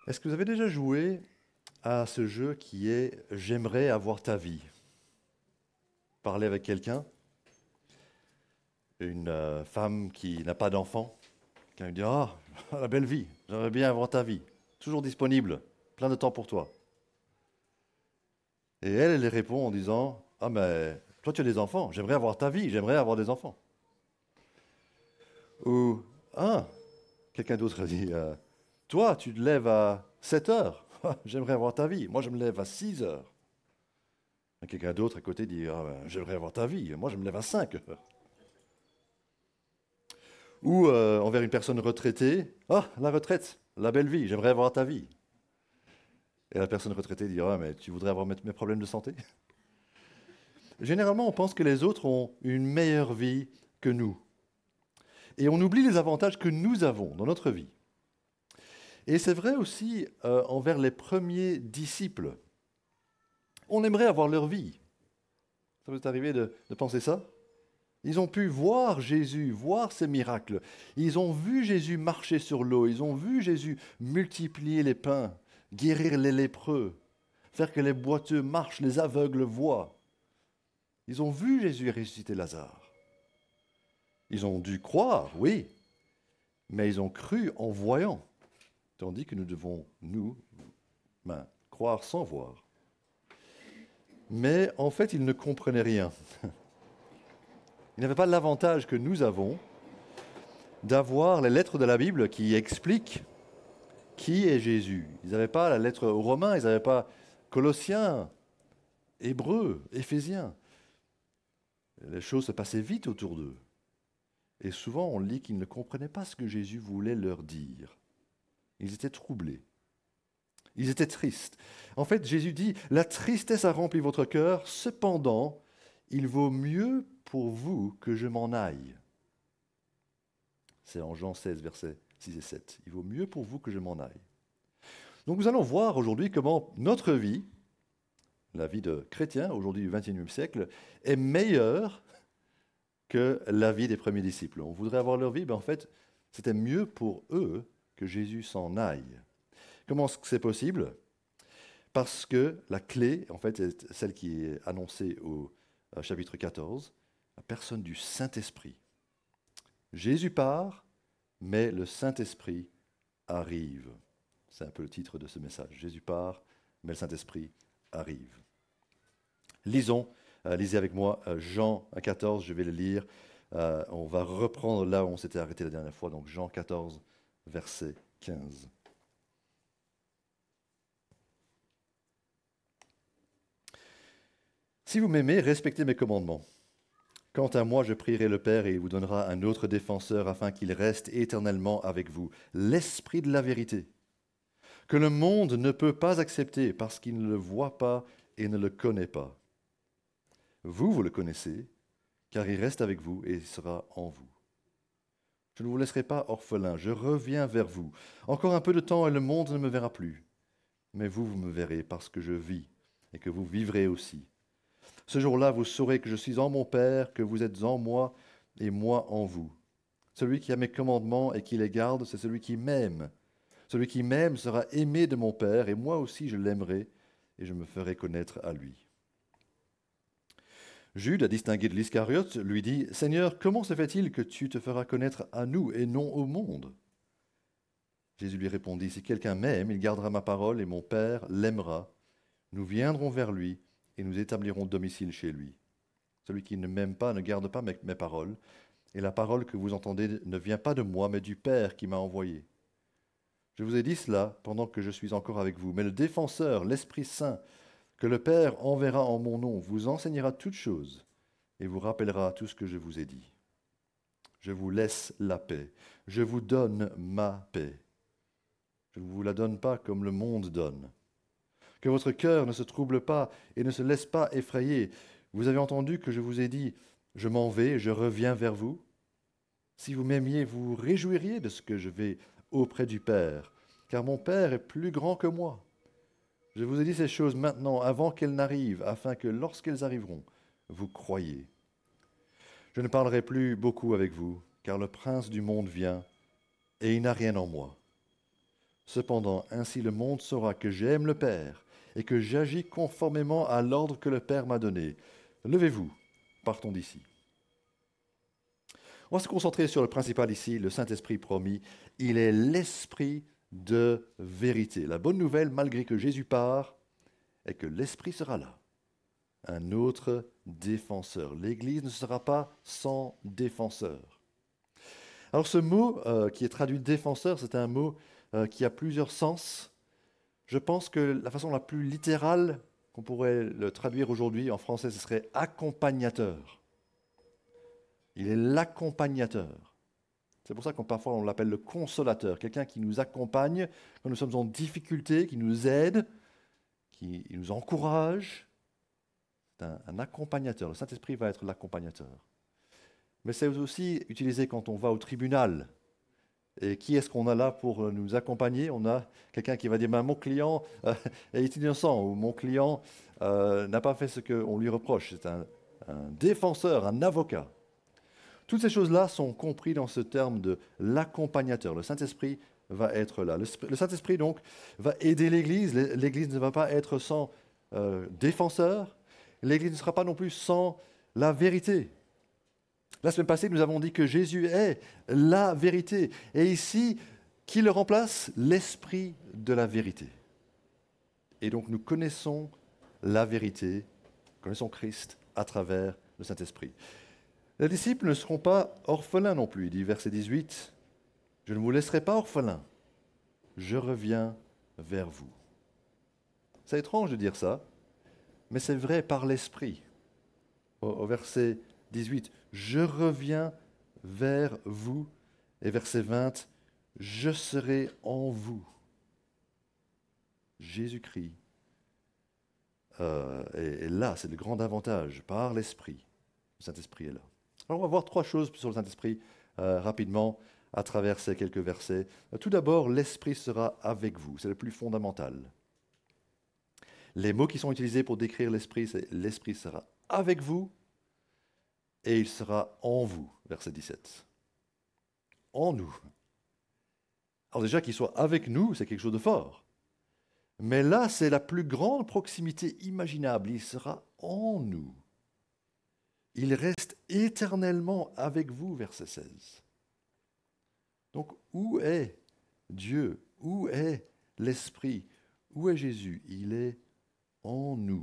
Est-ce que vous avez déjà joué à ce jeu qui est J'aimerais avoir ta vie? Parler avec quelqu'un, une femme qui n'a pas d'enfant, qui lui dit Ah, la belle vie, j'aimerais bien avoir ta vie, toujours disponible, plein de temps pour toi. Et elle répond en disant Ah, mais toi tu as des enfants, j'aimerais avoir ta vie, j'aimerais avoir des enfants. Ou Ah, quelqu'un d'autre dit Toi tu te lèves à 7 heures, j'aimerais avoir ta vie, moi je me lève à 6 heures. Et quelqu'un d'autre à côté dit Ah, ben, j'aimerais avoir ta vie, moi je me lève à 5 heures. Ou envers une personne retraitée, ah, la retraite, la belle vie, j'aimerais avoir ta vie. Et la personne retraitée dira, mais tu voudrais avoir mes problèmes de santé? Généralement, on pense que les autres ont une meilleure vie que nous. Et on oublie les avantages que nous avons dans notre vie. Et c'est vrai aussi envers les premiers disciples. On aimerait avoir leur vie. Ça vous est arrivé de penser ça? Ils ont pu voir Jésus, voir ses miracles. Ils ont vu Jésus marcher sur l'eau. Ils ont vu Jésus multiplier les pains, guérir les lépreux, faire que les boiteux marchent, les aveugles voient. Ils ont vu Jésus ressusciter Lazare. Ils ont dû croire, oui, mais ils ont cru en voyant, tandis que nous devons, croire sans voir. Mais en fait, ils ne comprenaient rien. Ils n'avaient pas l'avantage que nous avons d'avoir les lettres de la Bible qui expliquent qui est Jésus. Ils n'avaient pas la lettre aux Romains, ils n'avaient pas Colossiens, Hébreux, Éphésiens. Les choses se passaient vite autour d'eux. Et souvent, on lit qu'ils ne comprenaient pas ce que Jésus voulait leur dire. Ils étaient troublés. Ils étaient tristes. En fait, Jésus dit, la tristesse a rempli votre cœur, cependant, il vaut mieux pour vous que je m'en aille. C'est en Jean 16, versets 6 et 7. Il vaut mieux pour vous que je m'en aille. Donc nous allons voir aujourd'hui comment notre vie, la vie de chrétien, aujourd'hui du XXIe siècle, est meilleure que la vie des premiers disciples. On voudrait avoir leur vie, mais en fait, c'était mieux pour eux que Jésus s'en aille. Comment est-ce que c'est possible? Parce que la clé, en fait, est celle qui est annoncée au chapitre 14, la personne du Saint-Esprit. Jésus part, mais le Saint-Esprit arrive. C'est un peu le titre de ce message. Jésus part, mais le Saint-Esprit arrive. Lisons, lisez avec moi Jean 14, je vais le lire. On va reprendre là où on s'était arrêté la dernière fois, donc Jean 14, verset 15. Si vous m'aimez, respectez mes commandements. Quant à moi, je prierai le Père et il vous donnera un autre défenseur afin qu'il reste éternellement avec vous, l'Esprit de la vérité, que le monde ne peut pas accepter parce qu'il ne le voit pas et ne le connaît pas. Vous le connaissez, car il reste avec vous et il sera en vous. Je ne vous laisserai pas orphelin, je reviens vers vous. Encore un peu de temps et le monde ne me verra plus. Mais vous me verrez parce que je vis et que vous vivrez aussi. Ce jour-là, vous saurez que je suis en mon Père, que vous êtes en moi et moi en vous. Celui qui a mes commandements et qui les garde, c'est celui qui m'aime. Celui qui m'aime sera aimé de mon Père, et moi aussi je l'aimerai, et je me ferai connaître à lui. Jude, à distinguer de l'Iscariote, lui dit « Seigneur, comment se fait-il que tu te feras connaître à nous et non au monde ?» Jésus lui répondit « Si quelqu'un m'aime, il gardera ma parole, et mon Père l'aimera. Nous viendrons vers lui, et nous établirons domicile chez lui. Celui qui ne m'aime pas ne garde pas mes paroles, et la parole que vous entendez ne vient pas de moi, mais du Père qui m'a envoyé. Je vous ai dit cela pendant que je suis encore avec vous, mais le défenseur, l'Esprit Saint, que le Père enverra en mon nom, vous enseignera toutes choses et vous rappellera tout ce que je vous ai dit. Je vous laisse la paix, je vous donne ma paix. Je ne vous la donne pas comme le monde donne. Que votre cœur ne se trouble pas et ne se laisse pas effrayer. Vous avez entendu que je vous ai dit, je m'en vais, je reviens vers vous. Si vous m'aimiez, vous vous réjouiriez de ce que je vais auprès du Père, car mon Père est plus grand que moi. Je vous ai dit ces choses maintenant, avant qu'elles n'arrivent, afin que lorsqu'elles arriveront, vous croyiez. Je ne parlerai plus beaucoup avec vous, car le prince du monde vient, et il n'a rien en moi. Cependant, ainsi le monde saura que j'aime le Père et que j'agis conformément à l'ordre que le Père m'a donné. Levez-vous, partons d'ici. On va se concentrer sur le principal ici, le Saint-Esprit promis. Il est l'Esprit de vérité. La bonne nouvelle, malgré que Jésus part, est que l'Esprit sera là. Un autre défenseur. L'Église ne sera pas sans défenseur. Alors ce mot qui est traduit défenseur, c'est un mot qui a plusieurs sens. Je pense que la façon la plus littérale qu'on pourrait le traduire aujourd'hui en français, ce serait accompagnateur. Il est l'accompagnateur. C'est pour ça qu'on parfois on l'appelle le consolateur, quelqu'un qui nous accompagne quand nous sommes en difficulté, qui nous aide, qui nous encourage. C'est un accompagnateur. Le Saint-Esprit va être l'accompagnateur. Mais c'est aussi utilisé quand on va au tribunal. Et qui est-ce qu'on a là pour nous accompagner? On a quelqu'un qui va dire mon client est innocent ou mon client n'a pas fait ce qu'on lui reproche. C'est un défenseur, un avocat. Toutes ces choses-là sont comprises dans ce terme de l'accompagnateur. Le Saint-Esprit va être là. Le Saint-Esprit, donc, va aider l'Église. L'Église ne va pas être sans défenseur. L'Église ne sera pas non plus sans la vérité. La semaine passée, nous avons dit que Jésus est la vérité. Et ici, qui le remplace? L'Esprit de la vérité. Et donc, nous connaissons la vérité, connaissons Christ à travers le Saint-Esprit. Les disciples ne seront pas orphelins non plus. Il dit, verset 18, « Je ne vous laisserai pas orphelins, je reviens vers vous. » C'est étrange de dire ça, mais c'est vrai par l'Esprit. Au verset 18, « Je reviens vers vous. » Et verset 20, « Je serai en vous. » Jésus-Christ. Et là, c'est le grand avantage, par l'Esprit. Le Saint-Esprit est là. Alors, on va voir trois choses sur le Saint-Esprit rapidement à travers ces quelques versets. Tout d'abord, l'Esprit sera avec vous. C'est le plus fondamental. Les mots qui sont utilisés pour décrire l'Esprit, c'est l'Esprit sera avec vous et il sera en vous. Verset 17. En nous. Alors déjà, qu'il soit avec nous, c'est quelque chose de fort. Mais là, c'est la plus grande proximité imaginable. Il sera en nous. Il reste éternellement avec vous, verset 16. Donc, où est Dieu? Où est l'Esprit? Où est Jésus? Il est en nous.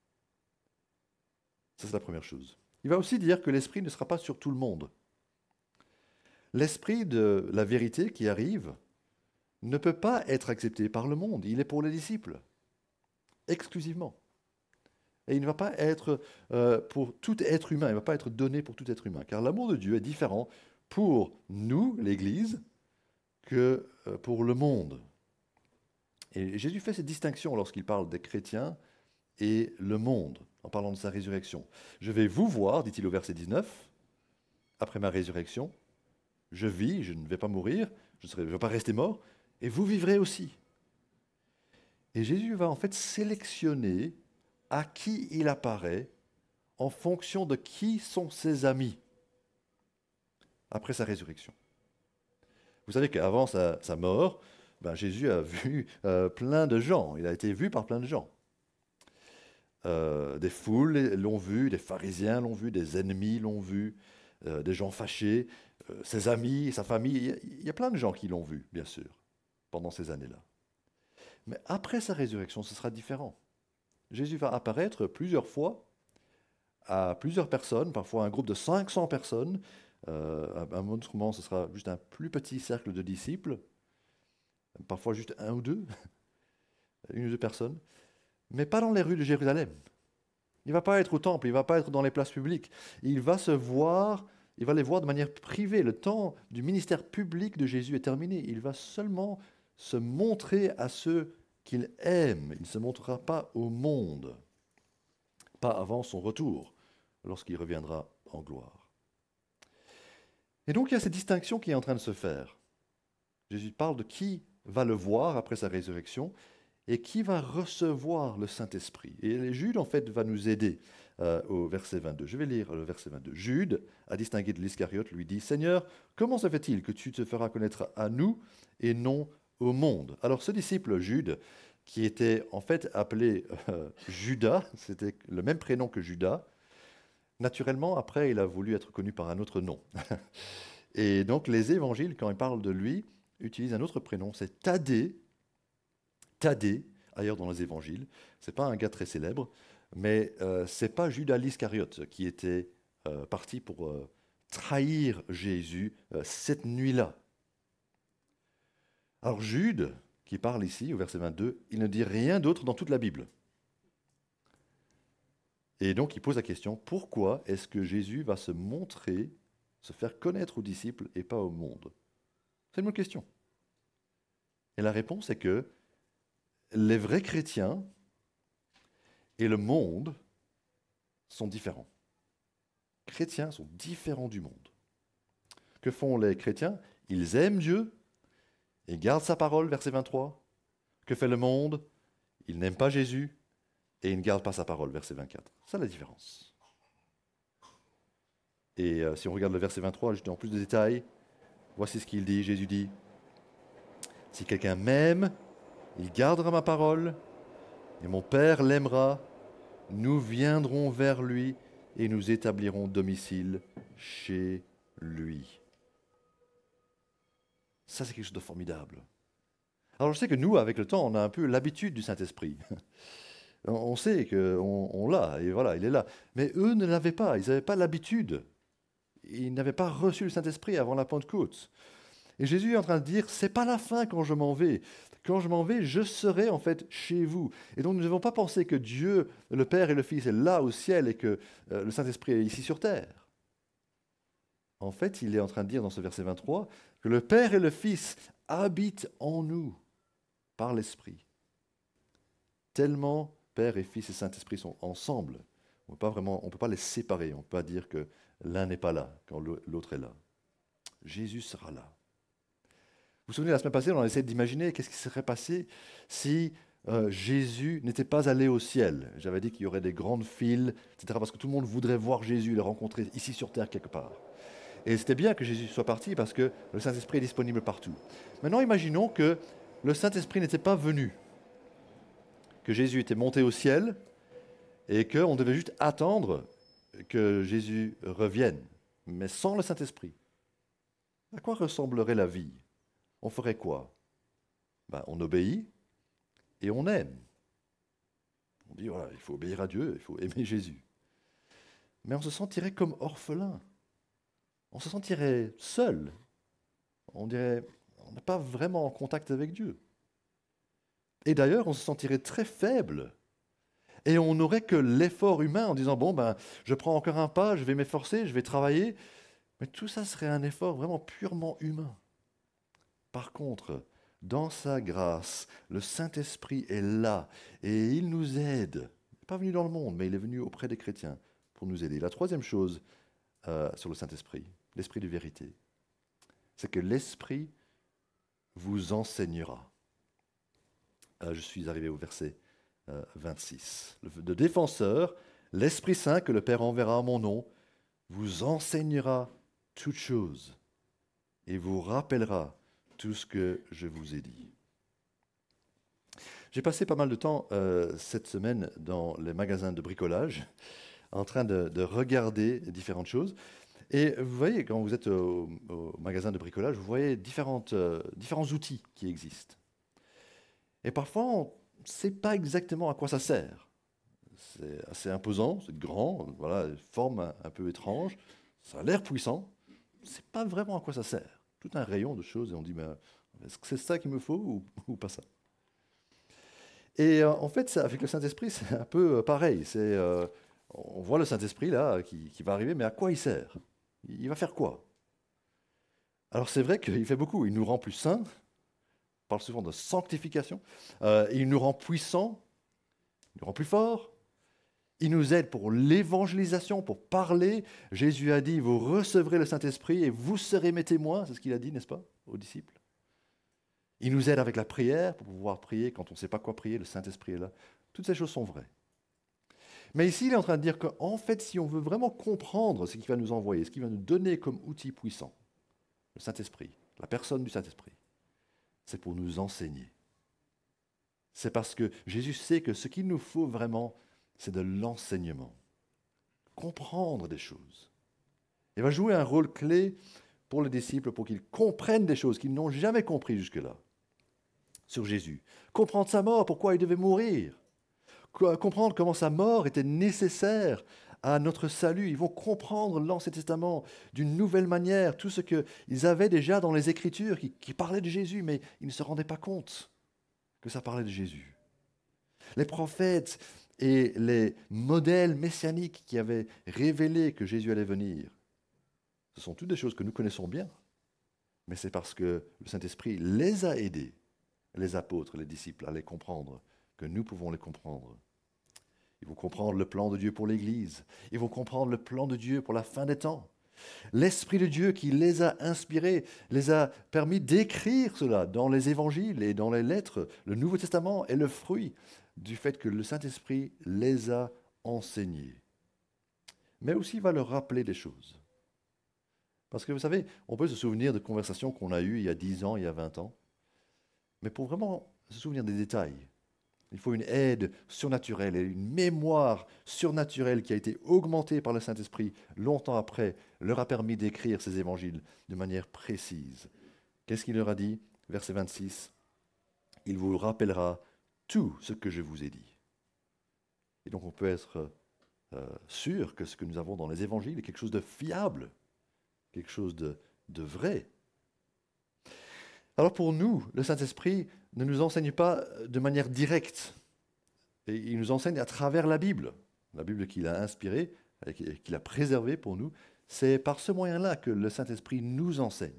Ça, c'est la première chose. Il va aussi dire que l'Esprit ne sera pas sur tout le monde. L'Esprit de la vérité qui arrive ne peut pas être accepté par le monde. Il est pour les disciples, exclusivement. Et il ne va pas être pour tout être humain, il ne va pas être donné pour tout être humain. Car l'amour de Dieu est différent pour nous, l'Église, que pour le monde. Et Jésus fait cette distinction lorsqu'il parle des chrétiens et le monde, en parlant de sa résurrection. Je vais vous voir, dit-il au verset 19, après ma résurrection. Je vis, je ne vais pas mourir, je ne vais pas rester mort, et vous vivrez aussi. Et Jésus va en fait sélectionner à qui il apparaît en fonction de qui sont ses amis après sa résurrection. Vous savez qu'avant sa mort, Jésus a vu plein de gens, il a été vu par plein de gens. Des foules l'ont vu, des pharisiens l'ont vu, des ennemis l'ont vu, des gens fâchés, ses amis, sa famille, il y a plein de gens qui l'ont vu, bien sûr, pendant ces années-là. Mais après sa résurrection, ce sera différent. Jésus va apparaître plusieurs fois à plusieurs personnes, parfois un groupe de 500 personnes. À un moment, ce sera juste un plus petit cercle de disciples, parfois juste un ou deux, une ou deux personnes, mais pas dans les rues de Jérusalem. Il ne va pas être au temple, il ne va pas être dans les places publiques. Il va les voir de manière privée. Le temps du ministère public de Jésus est terminé. Il va seulement se montrer à ceux qu'il aime. Il ne se montrera pas au monde, pas avant son retour, lorsqu'il reviendra en gloire. Et donc il y a cette distinction qui est en train de se faire. Jésus parle de qui va le voir après sa résurrection et qui va recevoir le Saint-Esprit. Et Jude, en fait, va nous aider au verset 22. Je vais lire le verset 22. Jude, à distinguer de l'Iscariote, lui dit « Seigneur, comment se fait-il que tu te feras connaître à nous et non au monde. Alors ce disciple Jude, qui était en fait appelé Judas, c'était le même prénom que Judas, naturellement, après, il a voulu être connu par un autre nom. Et donc les évangiles, quand ils parlent de lui, utilisent un autre prénom, c'est Thaddée. Thaddée, ailleurs dans les évangiles. C'est pas un gars très célèbre, mais c'est pas Judas l'Iscariote qui était parti pour trahir Jésus cette nuit-là. Alors Jude, qui parle ici au verset 22, il ne dit rien d'autre dans toute la Bible. Et donc il pose la question, pourquoi est-ce que Jésus va se montrer, se faire connaître aux disciples et pas au monde? C'est une bonne question. Et la réponse est que les vrais chrétiens et le monde sont différents. Les chrétiens sont différents du monde. Que font les chrétiens? Ils aiment Dieu et gardent sa parole, verset 23. Que fait le monde? Il n'aime pas Jésus et il ne garde pas sa parole, verset 24. C'est la différence. Et si on regarde le verset 23, juste en plus de détails, voici ce qu'il dit. Jésus dit, « Si quelqu'un m'aime, il gardera ma parole, et mon Père l'aimera. Nous viendrons vers lui et nous établirons domicile chez lui. » Ça, c'est quelque chose de formidable. Alors, je sais que nous, avec le temps, on a un peu l'habitude du Saint-Esprit. On sait qu'on l'a, et voilà, il est là. Mais eux ne l'avaient pas, ils n'avaient pas l'habitude. Ils n'avaient pas reçu le Saint-Esprit avant la Pentecôte. Et Jésus est en train de dire, c'est pas la fin quand je m'en vais. Quand je m'en vais, je serai en fait chez vous. Et donc nous ne devons pas penser que Dieu, le Père et le Fils, est là au ciel et que le Saint-Esprit est ici sur terre. En fait, il est en train de dire dans ce verset 23 que le Père et le Fils habitent en nous par l'Esprit. Tellement Père et Fils et Saint-Esprit sont ensemble. On ne peut pas les séparer. On ne peut pas dire que l'un n'est pas là quand l'autre est là. Jésus sera là. Vous vous souvenez, la semaine passée, on a essayé d'imaginer qu'est-ce qui serait passé si Jésus n'était pas allé au ciel. J'avais dit qu'il y aurait des grandes files, etc., parce que tout le monde voudrait voir Jésus, le rencontrer ici sur terre quelque part. Et c'était bien que Jésus soit parti parce que le Saint-Esprit est disponible partout. Maintenant, imaginons que le Saint-Esprit n'était pas venu, que Jésus était monté au ciel et qu'on devait juste attendre que Jésus revienne, mais sans le Saint-Esprit. À quoi ressemblerait la vie? On ferait quoi? On obéit et on aime. On dit, voilà, il faut obéir à Dieu, il faut aimer Jésus. Mais on se sentirait comme orphelin. On se sentirait seul. On dirait, on n'est pas vraiment en contact avec Dieu. Et d'ailleurs, on se sentirait très faible. Et on n'aurait que l'effort humain en disant, je prends encore un pas, je vais m'efforcer, je vais travailler. Mais tout ça serait un effort vraiment purement humain. Par contre, dans sa grâce, le Saint-Esprit est là et il nous aide. Il n'est pas venu dans le monde, mais il est venu auprès des chrétiens pour nous aider. La troisième chose sur le Saint-Esprit, l'Esprit de vérité, c'est que l'Esprit vous enseignera. Je suis arrivé au verset 26. Le défenseur, l'Esprit Saint que le Père enverra en mon nom, vous enseignera toutes choses et vous rappellera tout ce que je vous ai dit. J'ai passé pas mal de temps cette semaine dans les magasins de bricolage, en train de regarder différentes choses. Et vous voyez, quand vous êtes au magasin de bricolage, vous voyez différents outils qui existent. Et parfois, on ne sait pas exactement à quoi ça sert. C'est assez imposant, c'est grand, voilà, forme un peu étrange, ça a l'air puissant, on ne sait pas vraiment à quoi ça sert. Tout un rayon de choses et on dit, est-ce que c'est ça qu'il me faut ou pas ça? Et en fait, avec le Saint-Esprit, c'est un peu pareil. On voit le Saint-Esprit là qui va arriver, mais à quoi il sert? Il va faire quoi? Alors c'est vrai qu'il fait beaucoup. Il nous rend plus saints. On parle souvent de sanctification. Il nous rend puissants. Il nous rend plus forts. Il nous aide pour l'évangélisation, pour parler. Jésus a dit, vous recevrez le Saint-Esprit et vous serez mes témoins. C'est ce qu'il a dit, n'est-ce pas, aux disciples? Il nous aide avec la prière, pour pouvoir prier quand on ne sait pas quoi prier, le Saint-Esprit est là. Toutes ces choses sont vraies. Mais ici, il est en train de dire qu'en fait, si on veut vraiment comprendre ce qu'il va nous envoyer, ce qu'il va nous donner comme outil puissant, le Saint-Esprit, la personne du Saint-Esprit, c'est pour nous enseigner. C'est parce que Jésus sait que ce qu'il nous faut vraiment, c'est de l'enseignement. Comprendre des choses. Il va jouer un rôle clé pour les disciples, pour qu'ils comprennent des choses qu'ils n'ont jamais compris jusque-là sur Jésus. Comprendre sa mort, pourquoi il devait mourir. Comprendre comment sa mort était nécessaire à notre salut. Ils vont comprendre l'Ancien Testament d'une nouvelle manière, tout ce qu'ils avaient déjà dans les Écritures qui parlaient de Jésus, mais ils ne se rendaient pas compte que ça parlait de Jésus. Les prophètes et les modèles messianiques qui avaient révélé que Jésus allait venir, ce sont toutes des choses que nous connaissons bien, mais c'est parce que le Saint-Esprit les a aidés, les apôtres, les disciples, à les comprendre, que nous pouvons les comprendre. Ils vont comprendre le plan de Dieu pour l'Église. Ils vont comprendre le plan de Dieu pour la fin des temps. L'Esprit de Dieu qui les a inspirés, les a permis d'écrire cela dans les évangiles et dans les lettres. Le Nouveau Testament est le fruit du fait que le Saint-Esprit les a enseignés. Mais aussi il va leur rappeler des choses. Parce que vous savez, on peut se souvenir de conversations qu'on a eues il y a 10 ans, il y a 20 ans. Mais pour vraiment se souvenir des détails, il faut une aide surnaturelle et une mémoire surnaturelle qui a été augmentée par le Saint-Esprit longtemps après, leur a permis d'écrire ces évangiles de manière précise. Qu'est-ce qu'il leur a dit? Verset 26. Il vous rappellera tout ce que je vous ai dit. Et donc on peut être sûr que ce que nous avons dans les évangiles est quelque chose de fiable, quelque chose de vrai. Alors pour nous, le Saint-Esprit ne nous enseigne pas de manière directe. Et il nous enseigne à travers la Bible qu'il a inspirée, et qu'il a préservée pour nous. C'est par ce moyen-là que le Saint-Esprit nous enseigne.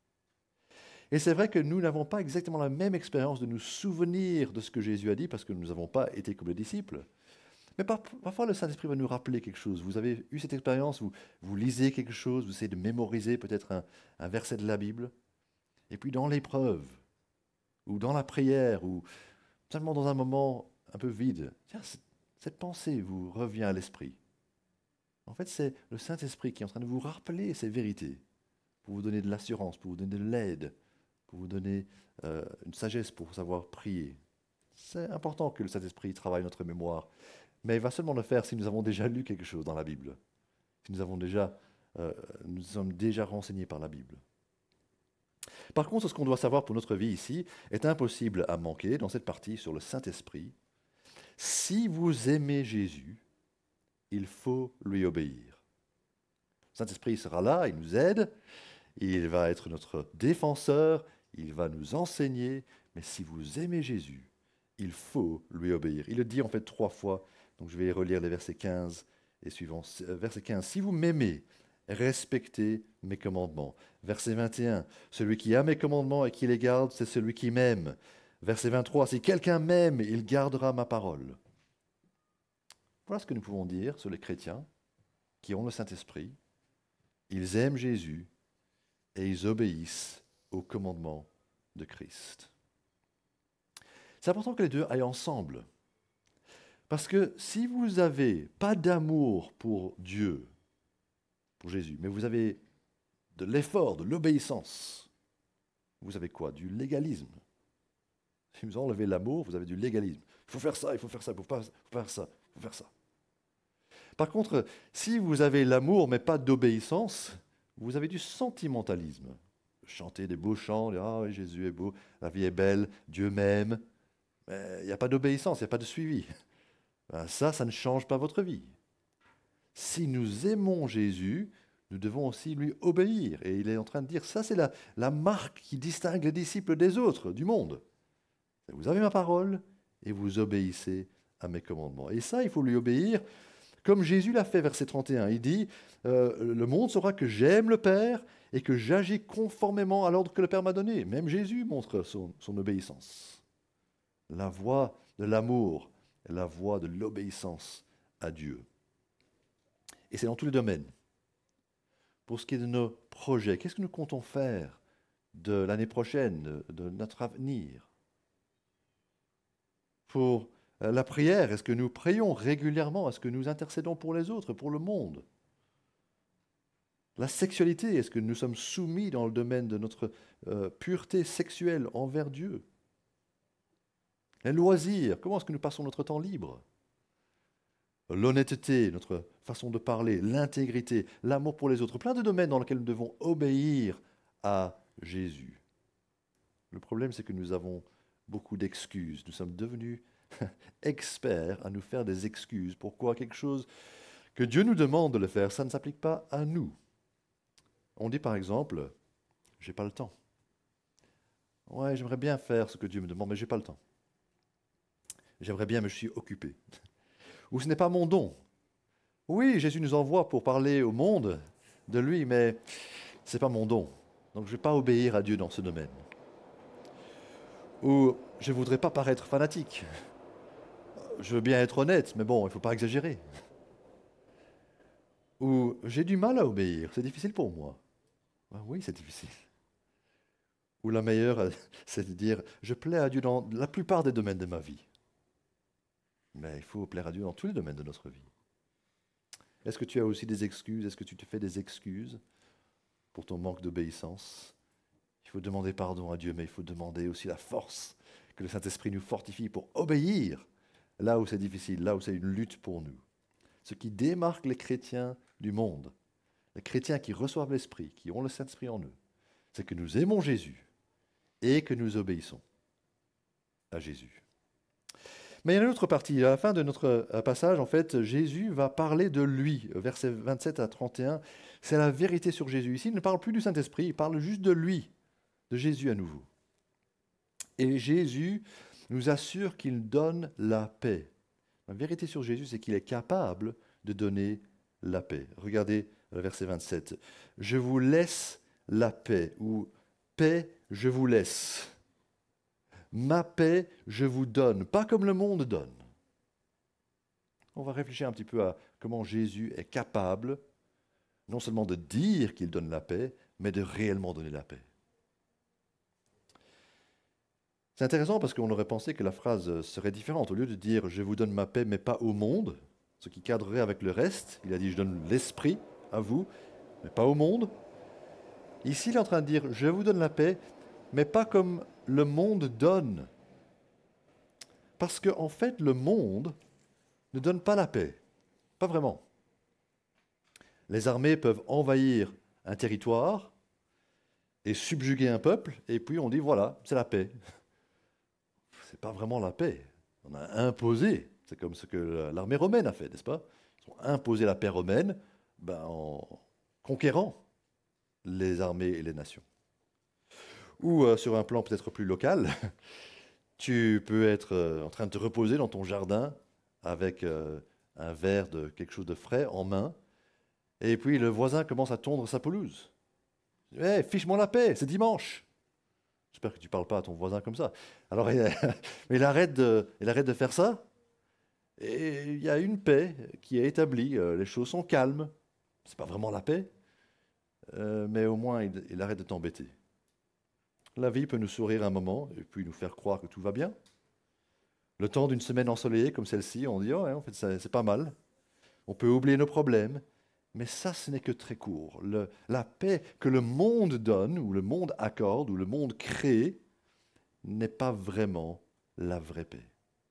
Et c'est vrai que nous n'avons pas exactement la même expérience de nous souvenir de ce que Jésus a dit, parce que nous n'avons pas été comme les disciples. Mais parfois, le Saint-Esprit va nous rappeler quelque chose. Vous avez eu cette expérience, vous lisez quelque chose, vous essayez de mémoriser peut-être un verset de la Bible, et puis dans l'épreuve, ou dans la prière, ou seulement dans un moment un peu vide, tiens, cette pensée vous revient à l'esprit. En fait, c'est le Saint-Esprit qui est en train de vous rappeler ces vérités, pour vous donner de l'assurance, pour vous donner de l'aide, pour vous donner une sagesse pour savoir prier. C'est important que le Saint-Esprit travaille notre mémoire, mais il va seulement le faire si nous avons déjà lu quelque chose dans la Bible, si nous sommes déjà renseignés par la Bible. Par contre, ce qu'on doit savoir pour notre vie ici est impossible à manquer dans cette partie sur le Saint-Esprit. Si vous aimez Jésus, il faut lui obéir. Le Saint-Esprit sera là, il nous aide, il va être notre défenseur, il va nous enseigner, mais si vous aimez Jésus, il faut lui obéir. Il le dit en fait 3 fois, donc je vais relire les versets 15 et suivants. Verset 15, si vous m'aimez, respectez mes commandements. Verset 21, celui qui a mes commandements et qui les garde, c'est celui qui m'aime. Verset 23, si quelqu'un m'aime, il gardera ma parole. Voilà ce que nous pouvons dire sur les chrétiens qui ont le Saint-Esprit. Ils aiment Jésus et ils obéissent aux commandements de Christ. C'est important que les deux aillent ensemble. Parce que si vous n'avez pas d'amour pour Dieu, pour Jésus, mais vous avez de l'effort, de l'obéissance, vous avez quoi? Du légalisme. Si vous enlevez l'amour, vous avez du légalisme. Il faut faire ça, il faut faire ça, il faut faire ça, il faut faire ça. Par contre, si vous avez l'amour mais pas d'obéissance, vous avez du sentimentalisme. Chanter des beaux chants, dire, ah oui, Jésus est beau, la vie est belle, Dieu m'aime. Mais il n'y a pas d'obéissance, il n'y a pas de suivi. Ben ça ne change pas votre vie. Si nous aimons Jésus, nous devons aussi lui obéir. Et il est en train de dire, ça c'est la marque qui distingue les disciples des autres, du monde. Vous avez ma parole et vous obéissez à mes commandements. Et ça, il faut lui obéir comme Jésus l'a fait, verset 31. Il dit, le monde saura que j'aime le Père et que j'agis conformément à l'ordre que le Père m'a donné. Même Jésus montre son obéissance. La voie de l'amour, la voie de l'obéissance à Dieu. Et c'est dans tous les domaines. Pour ce qui est de nos projets, qu'est-ce que nous comptons faire de l'année prochaine, de notre avenir? Pour la prière, est-ce que nous prions régulièrement? Est-ce que nous intercédons pour les autres, pour le monde? La sexualité, est-ce que nous sommes soumis dans le domaine de notre pureté sexuelle envers Dieu? Les loisirs, comment est-ce que nous passons notre temps libre? L'honnêteté, notre façon de parler, l'intégrité, l'amour pour les autres, plein de domaines dans lesquels nous devons obéir à Jésus. Le problème, c'est que nous avons beaucoup d'excuses. Nous sommes devenus experts à nous faire des excuses. Pourquoi quelque chose que Dieu nous demande de le faire, ça ne s'applique pas à nous. On dit par exemple, j'ai pas le temps. Ouais, j'aimerais bien faire ce que Dieu me demande, mais j'ai pas le temps. J'aimerais bien, mais je suis occupé. Ou ce n'est pas mon don. Oui, Jésus nous envoie pour parler au monde de lui, mais ce n'est pas mon don. Donc je ne vais pas obéir à Dieu dans ce domaine. Ou je ne voudrais pas paraître fanatique. Je veux bien être honnête, mais bon, il ne faut pas exagérer. Ou j'ai du mal à obéir, c'est difficile pour moi. Ben oui, c'est difficile. Ou la meilleure, c'est de dire, je plais à Dieu dans la plupart des domaines de ma vie. Mais il faut plaire à Dieu dans tous les domaines de notre vie. Est-ce que tu as aussi des excuses? Est-ce que tu te fais des excuses pour ton manque d'obéissance? Il faut demander pardon à Dieu, mais il faut demander aussi la force que le Saint-Esprit nous fortifie pour obéir là où c'est difficile, là où c'est une lutte pour nous. Ce qui démarque les chrétiens du monde, les chrétiens qui reçoivent l'Esprit, qui ont le Saint-Esprit en eux, c'est que nous aimons Jésus et que nous obéissons à Jésus. Mais il y a une autre partie. À la fin de notre passage, en fait, Jésus va parler de lui. Versets 27 à 31, c'est la vérité sur Jésus. Ici, il ne parle plus du Saint-Esprit, il parle juste de lui, de Jésus à nouveau. Et Jésus nous assure qu'il donne la paix. La vérité sur Jésus, c'est qu'il est capable de donner la paix. Regardez le verset 27. Je vous laisse la paix, ou paix, je vous laisse. Ma paix, je vous donne, pas comme le monde donne. On va réfléchir un petit peu à comment Jésus est capable, non seulement de dire qu'il donne la paix, mais de réellement donner la paix. C'est intéressant parce qu'on aurait pensé que la phrase serait différente. Au lieu de dire « je vous donne ma paix, mais pas au monde », ce qui cadrerait avec le reste, il a dit « je donne l'esprit à vous, mais pas au monde ». Ici, il est en train de dire « je vous donne la paix, mais pas comme le monde donne ». Parce qu'en fait, le monde ne donne pas la paix. Pas vraiment. Les armées peuvent envahir un territoire et subjuguer un peuple, et puis on dit voilà, c'est la paix. C'est pas vraiment la paix. On a imposé, c'est comme ce que l'armée romaine a fait, n'est-ce pas? Ils ont imposé la paix romaine en conquérant les armées et les nations. Ou sur un plan peut-être plus local, tu peux être en train de te reposer dans ton jardin avec un verre de quelque chose de frais en main, et puis le voisin commence à tondre sa pelouse. Hey, fiche-moi la paix, c'est dimanche. J'espère que tu ne parles pas à ton voisin comme ça. Alors il arrête de faire ça, et il y a une paix qui est établie, les choses sont calmes. C'est pas vraiment la paix, mais au moins il arrête de t'embêter. La vie peut nous sourire un moment, et puis nous faire croire que tout va bien. Le temps d'une semaine ensoleillée comme celle-ci, on dit, oh, ouais, en fait, c'est pas mal. On peut oublier nos problèmes, mais ça, ce n'est que très court. La paix que le monde donne, ou le monde accorde, ou le monde crée, n'est pas vraiment la vraie paix.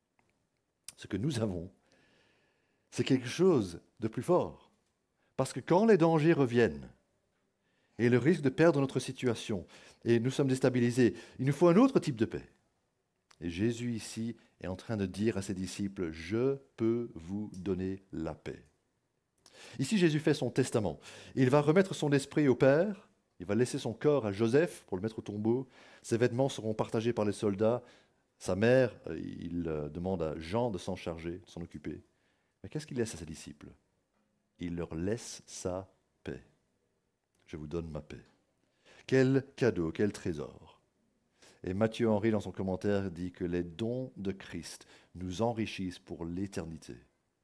Ce que nous avons, c'est quelque chose de plus fort. Parce que quand les dangers reviennent, et le risque de perdre notre situation, et nous sommes déstabilisés, il nous faut un autre type de paix. Et Jésus ici est en train de dire à ses disciples, « Je peux vous donner la paix ». Ici, Jésus fait son testament. Il va remettre son esprit au Père, il va laisser son corps à Joseph pour le mettre au tombeau, ses vêtements seront partagés par les soldats, sa mère, il demande à Jean de s'en charger, de s'en occuper. Mais qu'est-ce qu'il laisse à ses disciples? Il leur laisse sa paix. Je vous donne ma paix. Quel cadeau, quel trésor. Et Matthieu Henry, dans son commentaire, dit que les dons de Christ nous enrichissent pour l'éternité.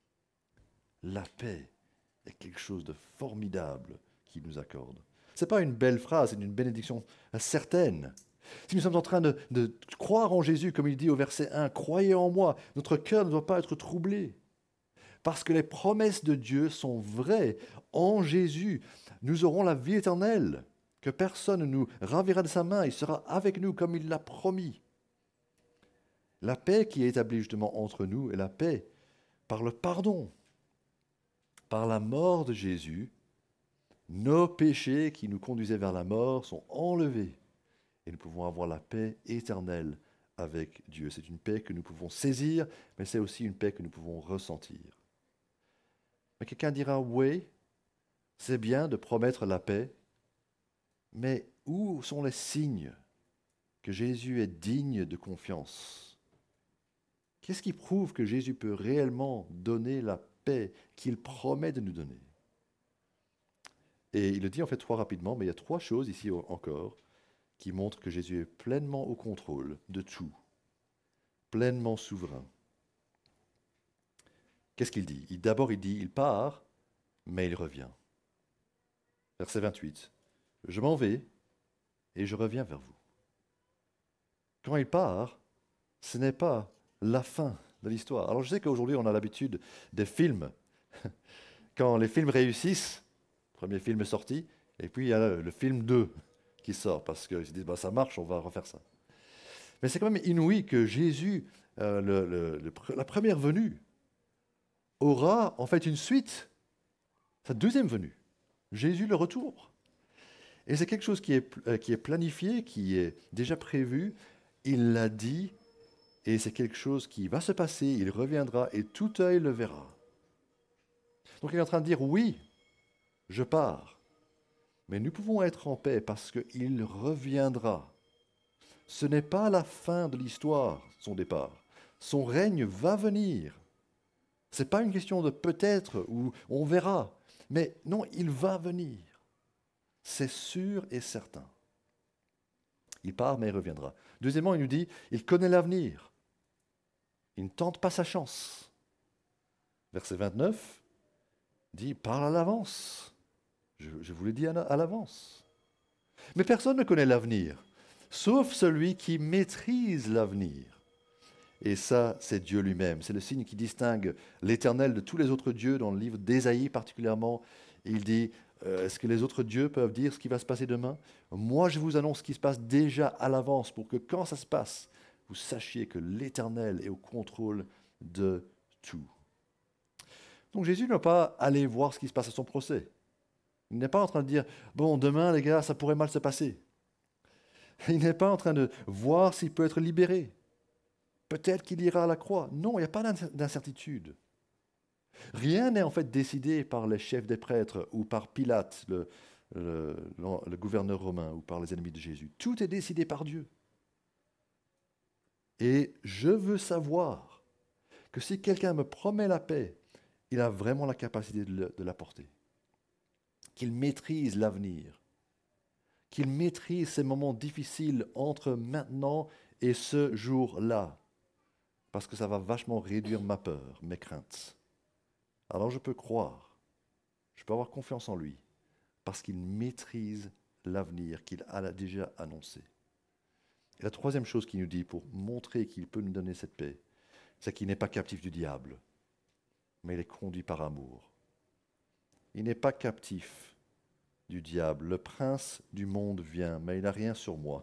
La paix est quelque chose de formidable qu'il nous accorde. Ce n'est pas une belle phrase, c'est une bénédiction certaine. Si nous sommes en train de croire en Jésus, comme il dit au verset 1, « Croyez en moi », notre cœur ne doit pas être troublé. Parce que les promesses de Dieu sont vraies en Jésus. nous aurons la vie éternelle, que personne ne nous ravira de sa main, il sera avec nous comme il l'a promis. La paix qui est établie justement entre nous est la paix par le pardon, par la mort de Jésus. Nos péchés qui nous conduisaient vers la mort sont enlevés et nous pouvons avoir la paix éternelle avec Dieu. C'est une paix que nous pouvons saisir, mais c'est aussi une paix que nous pouvons ressentir. Mais quelqu'un dira, oui, c'est bien de promettre la paix, mais où sont les signes que Jésus est digne de confiance? Qu'est-ce qui prouve que Jésus peut réellement donner la paix qu'il promet de nous donner? Et il le dit en fait trop rapidement, mais il y a 3 choses ici encore qui montrent que Jésus est pleinement au contrôle de tout, pleinement souverain. Qu'est-ce qu'il dit? D'abord, il dit, il part, mais il revient. Verset 28. Je m'en vais et je reviens vers vous. Quand il part, ce n'est pas la fin de l'histoire. Alors je sais qu'aujourd'hui, on a l'habitude des films. Quand les films réussissent, le premier film est sorti, et puis il y a le film 2 qui sort, parce qu'ils se disent, bah, ça marche, on va refaire ça. Mais c'est quand même inouï que Jésus, la première venue, aura en fait une suite, sa deuxième venue. Jésus le retour. Et c'est quelque chose qui est planifié, qui est déjà prévu, il l'a dit, et c'est quelque chose qui va se passer, il reviendra, et tout œil le verra. Donc il est en train de dire, oui, je pars, mais nous pouvons être en paix parce qu'il reviendra. Ce n'est pas la fin de l'histoire, son départ. Son règne va venir. Ce n'est pas une question de peut-être ou on verra, mais non, il va venir. C'est sûr et certain. Il part, mais il reviendra. Deuxièmement, il nous dit, il connaît l'avenir. Il ne tente pas sa chance. Verset 29 dit, parle à l'avance. Je vous l'ai dit à l'avance. Mais personne ne connaît l'avenir, sauf celui qui maîtrise l'avenir. Et ça, c'est Dieu lui-même. C'est le signe qui distingue l'Éternel de tous les autres dieux, dans le livre d'Ésaïe particulièrement. Il dit, est-ce que les autres dieux peuvent dire ce qui va se passer demain? Moi, je vous annonce ce qui se passe déjà à l'avance, pour que quand ça se passe, vous sachiez que l'Éternel est au contrôle de tout. Donc Jésus ne va pas aller voir ce qui se passe à son procès. Il n'est pas en train de dire, bon, demain, les gars, ça pourrait mal se passer. Il n'est pas en train de voir s'il peut être libéré. Peut-être qu'il ira à la croix. Non, il n'y a pas d'incertitude. Rien n'est en fait décidé par les chefs des prêtres ou par Pilate, le gouverneur romain, ou par les ennemis de Jésus. Tout est décidé par Dieu. Et je veux savoir que si quelqu'un me promet la paix, il a vraiment la capacité de l'apporter. Qu'il maîtrise l'avenir, qu'il maîtrise ces moments difficiles entre maintenant et ce jour-là, parce que ça va vachement réduire ma peur, mes craintes. Alors je peux croire, je peux avoir confiance en lui, parce qu'il maîtrise l'avenir qu'il a déjà annoncé. Et la troisième chose qu'il nous dit pour montrer qu'il peut nous donner cette paix, c'est qu'il n'est pas captif du diable, mais il est conduit par amour. Il n'est pas captif du diable. Le prince du monde vient, mais il n'a rien sur moi.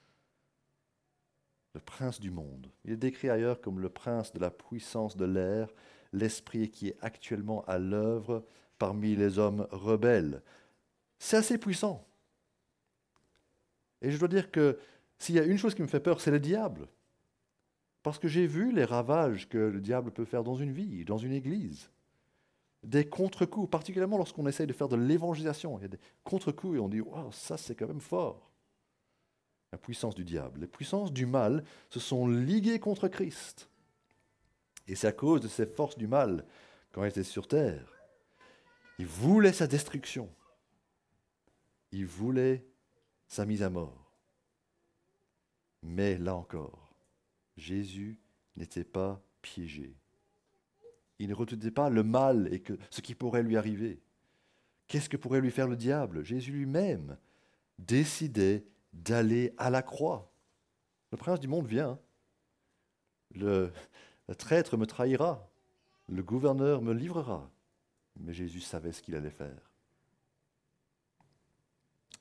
Le prince du monde. Il est décrit ailleurs comme le prince de la puissance de l'air, l'esprit qui est actuellement à l'œuvre parmi les hommes rebelles. C'est assez puissant. Et je dois dire que s'il y a une chose qui me fait peur, c'est le diable. Parce que j'ai vu les ravages que le diable peut faire dans une vie, dans une église. Des contre-coups, particulièrement lorsqu'on essaye de faire de l'évangélisation. Il y a des contre-coups et on dit, waouh, ça c'est quand même fort. La puissance du diable. Les puissances du mal se sont liguées contre Christ. Et c'est à cause de ces forces du mal, quand il était sur terre, il voulait sa destruction. Il voulait sa mise à mort. Mais là encore, Jésus n'était pas piégé. Il ne redoutait pas le mal et ce qui pourrait lui arriver. Qu'est-ce que pourrait lui faire le diable? Jésus lui-même décidait d'aller à la croix. Le prince du monde vient. Le traître me trahira. Le gouverneur me livrera. Mais Jésus savait ce qu'il allait faire.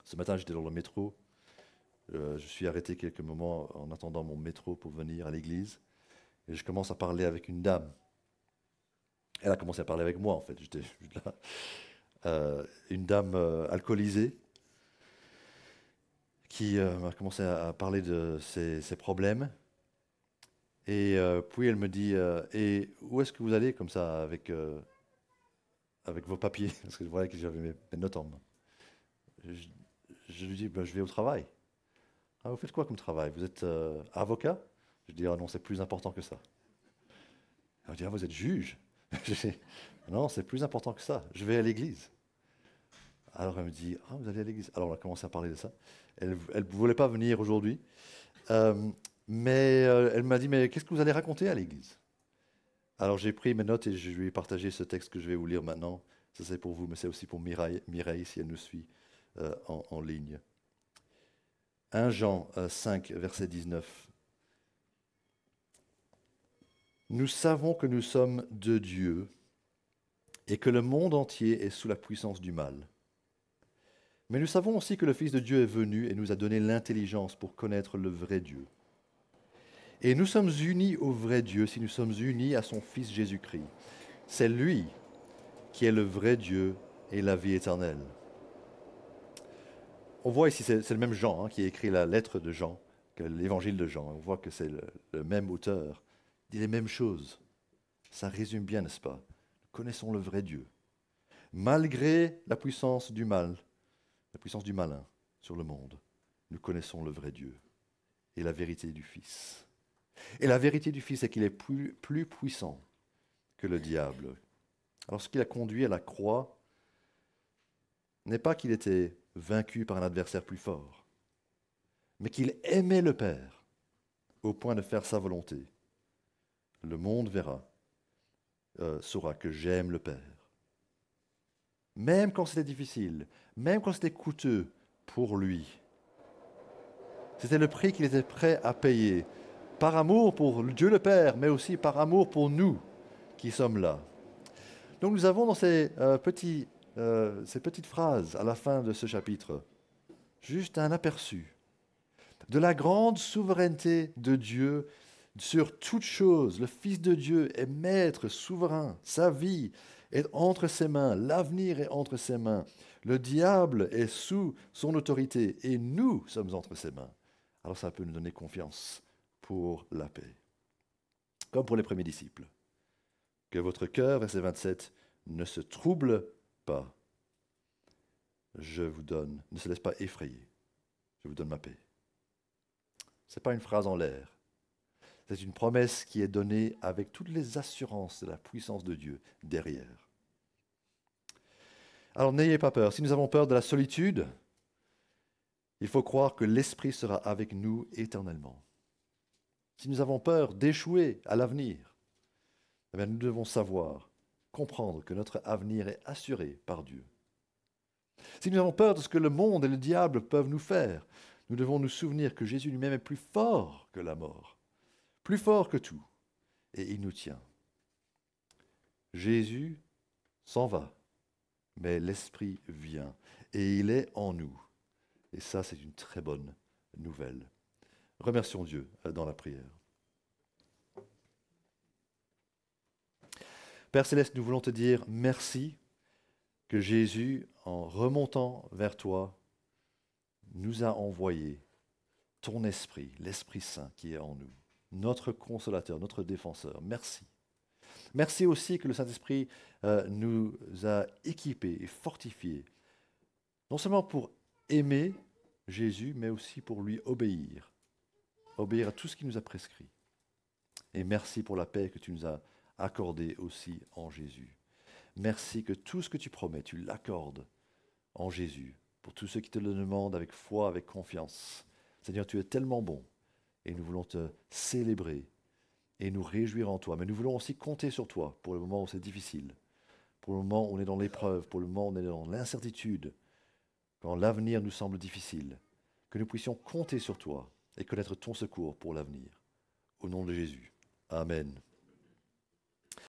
Ce matin, j'étais dans le métro. Je suis arrêté quelques moments en attendant mon métro pour venir à l'église. Et je commence à parler avec une dame. Elle a commencé à parler avec moi, en fait. J'étais juste là. Une dame alcoolisée qui m'a commencé à parler de ses problèmes. Et puis elle me dit, et où est-ce que vous allez comme ça avec vos papiers? Parce que je voyais que j'avais mes notes en main. Je, je lui dis, ben, je vais au travail. Ah, vous faites quoi comme travail? Vous êtes avocat? Je dis, ah non, c'est plus important que ça. Elle me dit, ah, vous êtes juge? Je dis, non, c'est plus important que ça. Je vais à l'église. Alors elle me dit, ah, vous allez à l'église? Alors on a commencé à parler de ça. Elle ne voulait pas venir aujourd'hui. Euh, mais elle m'a dit, mais qu'est-ce que vous allez raconter à l'église? Alors j'ai pris mes notes et je lui ai partagé ce texte que je vais vous lire maintenant. Ça c'est pour vous, mais c'est aussi pour Mireille si elle nous suit en ligne. 1 Jean 5, verset 19. Nous savons que nous sommes de Dieu et que le monde entier est sous la puissance du mal. Mais nous savons aussi que le Fils de Dieu est venu et nous a donné l'intelligence pour connaître le vrai Dieu. Et nous sommes unis au vrai Dieu si nous sommes unis à son Fils Jésus-Christ. C'est lui qui est le vrai Dieu et la vie éternelle. On voit ici, c'est le même Jean qui a écrit la lettre de Jean, que l'évangile de Jean. On voit que c'est le même auteur. Il dit les mêmes choses. Ça résume bien, n'est-ce pas? Nous connaissons le vrai Dieu. Malgré la puissance du mal, la puissance du malin sur le monde, nous connaissons le vrai Dieu et la vérité du Fils. Et la vérité du Fils est qu'il est plus puissant que le diable. Alors ce qui l'a conduit à la croix n'est pas qu'il était vaincu par un adversaire plus fort, mais qu'il aimait le Père au point de faire sa volonté. Le monde saura que j'aime le Père. Même quand c'était difficile, même quand c'était coûteux pour lui. C'était le prix qu'il était prêt à payer, par amour pour Dieu le Père, mais aussi par amour pour nous qui sommes là. Donc nous avons dans ces petites phrases à la fin de ce chapitre, juste un aperçu de la grande souveraineté de Dieu sur toute chose. Le Fils de Dieu est maître, souverain. Sa vie est entre ses mains. L'avenir est entre ses mains. Le diable est sous son autorité et nous sommes entre ses mains. Alors ça peut nous donner confiance pour la paix. Comme pour les premiers disciples. Que votre cœur, verset 27, ne se trouble pas. Je vous donne, ne se laisse pas effrayer. Je vous donne ma paix. Ce n'est pas une phrase en l'air. C'est une promesse qui est donnée avec toutes les assurances de la puissance de Dieu derrière. Alors n'ayez pas peur. Si nous avons peur de la solitude, il faut croire que l'Esprit sera avec nous éternellement. Si nous avons peur d'échouer à l'avenir, eh bien, nous devons savoir, comprendre que notre avenir est assuré par Dieu. Si nous avons peur de ce que le monde et le diable peuvent nous faire, nous devons nous souvenir que Jésus lui-même est plus fort que la mort, plus fort que tout, et il nous tient. Jésus s'en va, mais l'Esprit vient, et il est en nous. Et ça, c'est une très bonne nouvelle. Remercions Dieu dans la prière. Père Céleste, nous voulons te dire merci que Jésus, en remontant vers toi, nous a envoyé ton esprit, l'Esprit Saint qui est en nous, notre consolateur, notre défenseur. Merci. Merci aussi que le Saint-Esprit nous a équipés et fortifiés, non seulement pour aimer Jésus, mais aussi pour lui obéir à tout ce qu'il nous a prescrit. Et merci pour la paix que tu nous as accordée aussi en Jésus. Merci que tout ce que tu promets, tu l'accordes en Jésus, pour tous ceux qui te le demandent avec foi, avec confiance. Seigneur, tu es tellement bon, et nous voulons te célébrer et nous réjouir en toi. Mais nous voulons aussi compter sur toi pour le moment où c'est difficile, pour le moment où on est dans l'épreuve, pour le moment où on est dans l'incertitude, quand l'avenir nous semble difficile, que nous puissions compter sur toi et connaître ton secours pour l'avenir. Au nom de Jésus. Amen.